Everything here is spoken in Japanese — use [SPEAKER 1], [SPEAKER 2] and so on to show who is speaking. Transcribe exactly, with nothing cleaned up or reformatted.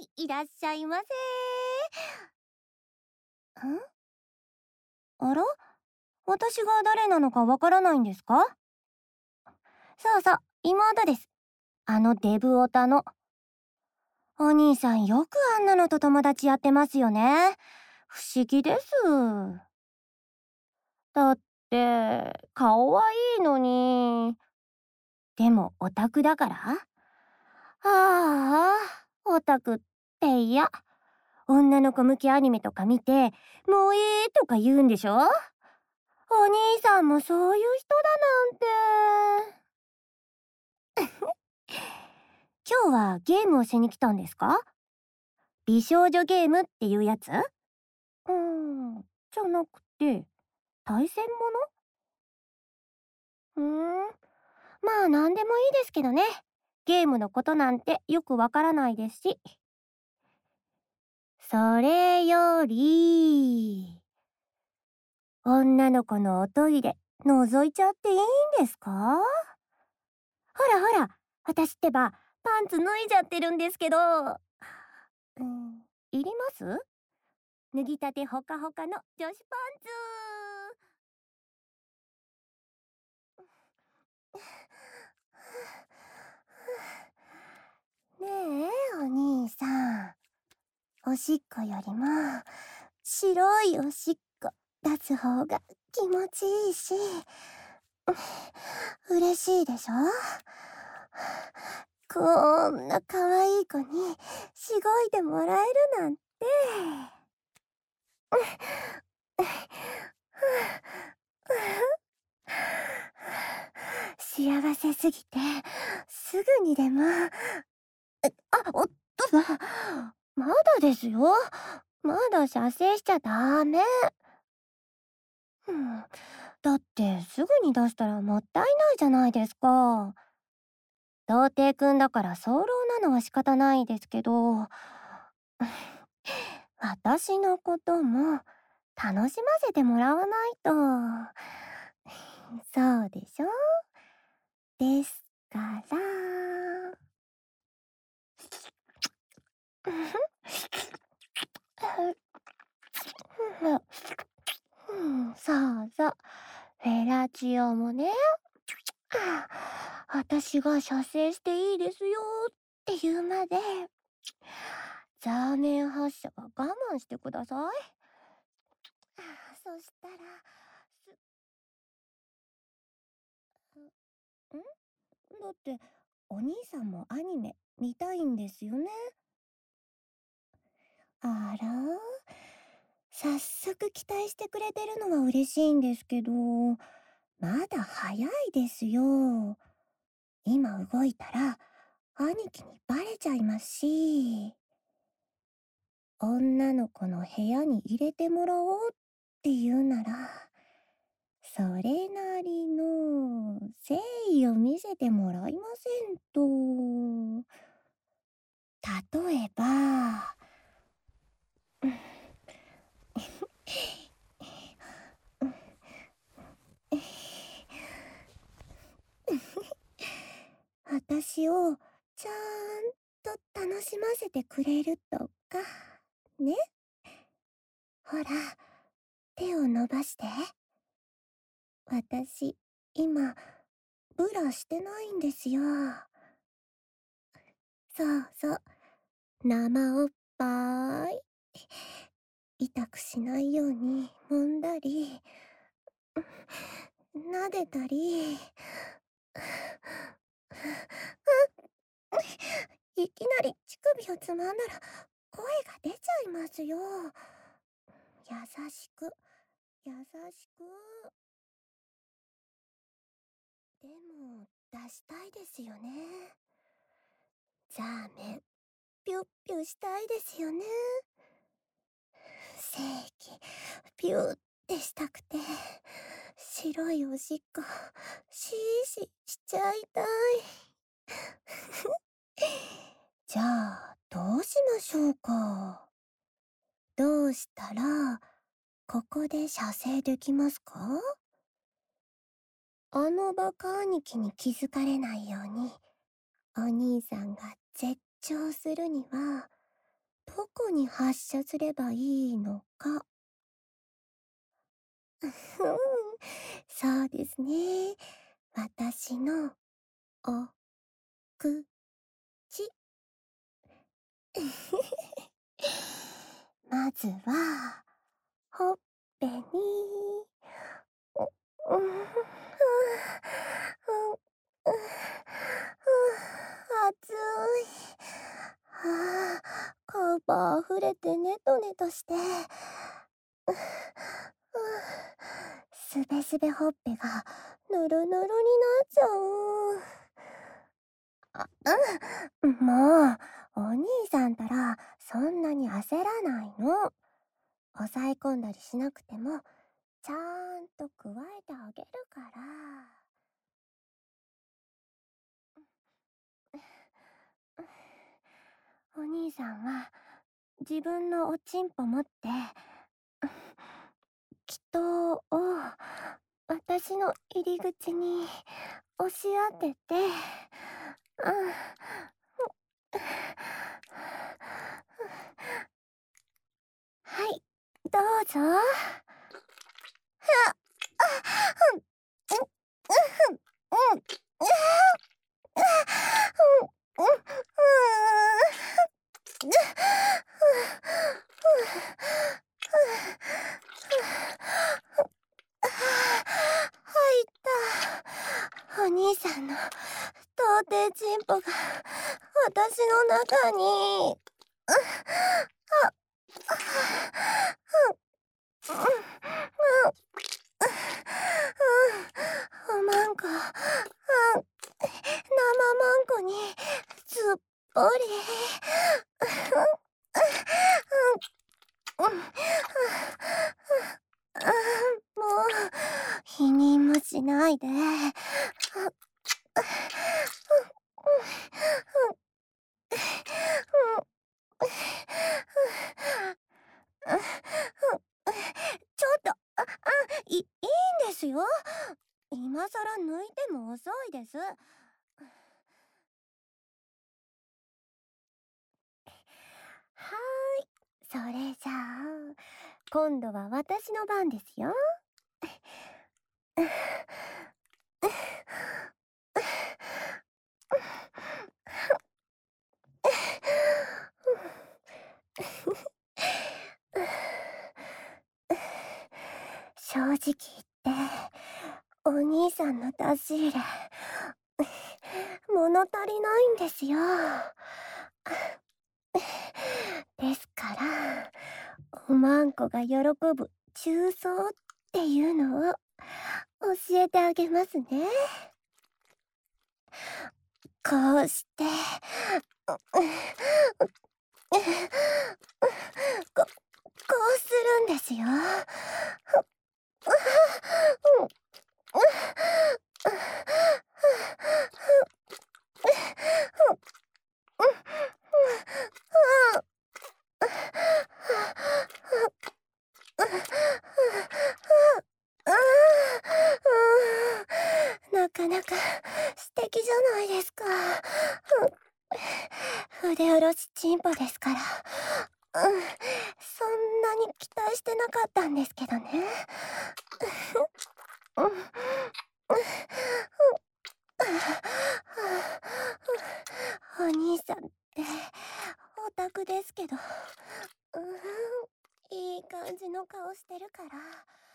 [SPEAKER 1] い、いらっしゃいませ。んあら、私が誰なのかわからないんですか？そうそう、妹です。あのデブオタの。お兄さんよくあんなのと友達やってますよね。不思議です。だって、顔はいいのに。でもオタクだから？ああ、オタクって嫌。女の子向きアニメとか見て、もういいとか言うんでしょ？お兄さんもそういう人だなんて。今日はゲームをしに来たんですか？美少女ゲームっていうやつ？うーん、じゃなくて、対戦もの？うーん、まあなんでもいいですけどね。ゲームのことなんてよくわからないですし。それより、女の子のおトイレ、覗いちゃっていいんですか？ほらほら、私ってば、パンツ脱いじゃってるんですけど。うん、いります？脱ぎたてほかほかの女子パンツ。ねえ、お兄さん。おしっこよりも、白いおしっこ出す方が気持ちいいし、嬉しいでしょ？こんな可愛い子にしごいてもらえるなんて。幸せすぎて、すぐにでも。え、あ、おっとだ。まだですよ。まだ射精しちゃダメ。うん、だってすぐに出したらもったいないじゃないですか。童貞くんだから早漏なのは仕方ないですけど、私のことも楽しませてもらわないと。そうでしょ？ですから。うん、そうそう。フェラチオもね、私が射精していいですよって言うまで、ザーメン発射は我慢してください。そしたら、す、んだって、お兄さんもアニメ見たいんですよね。あら、早速期待してくれてるのは嬉しいんですけど、まだ早いですよ。今動いたら、兄貴にバレちゃいますし、女の子の部屋に入れてもらおうって言うなら、それなりの誠意を見せてもらいませんと。例えば、私をちゃんと楽しませてくれるとか、ね。ほら、手を伸ばして。私、今、ブラしてないんですよ。そうそう、生おっぱい。痛くしないように揉んだり、撫でたり。いきなり乳首をつまんだら声が出ちゃいますよ。優しく、優しく。でも、出したいですよね。ザーメン、ピュッピュしたいですよね。正規、ピューってしたくて、白いおしっこ、シーシーしちゃいたい。じゃあ、どうしましょうか。どうしたら、ここで射精できますか？あのバカ兄貴に気づかれないように、お兄さんが絶頂するには、 どこに発射すればいいのか。ふん、そうですね。私のおくち。まずは、ほっぺに、う、うん、ふん、ふん、ふん、暑い。はあ、カバ溢れてネトネトして、う、ふん、すべすべほっぺがぬるぬるになっちゃう。あ、うん、もう、お兄さんたらそんなに焦らないの。抑え込んだりしなくても、ちゃんと加えてあげるから。お兄さんは自分のおちんぽ持って、きっと、を私の入り口に押し当てて、うん、はい、どうぞ。うん、うん、うん、うん、うん、うん、入った。お兄さんの童貞チンポが私の中に。あ、うん、うん、うん、おまんこ、うん、生まんこにすっぽり。うん、うん、もう否認もしないで。ちょっと、あ、あ、い、いいんですよ。今さら抜いても遅いです。はーい。それじゃあ、今度は私の番ですよ。正直言って、お兄さんの出し入れ、物足りないんですよ。ですから、おまんこが喜ぶ重曹っていうのを教えてあげますね。こうして、こ、こうするんですよ。なかなか素敵じゃないですか。腕下ろしチンポですから。うん、そんなに期待してなかったんですけどね。お兄さんってオタクですけど、うん、いい感じの顔してるから。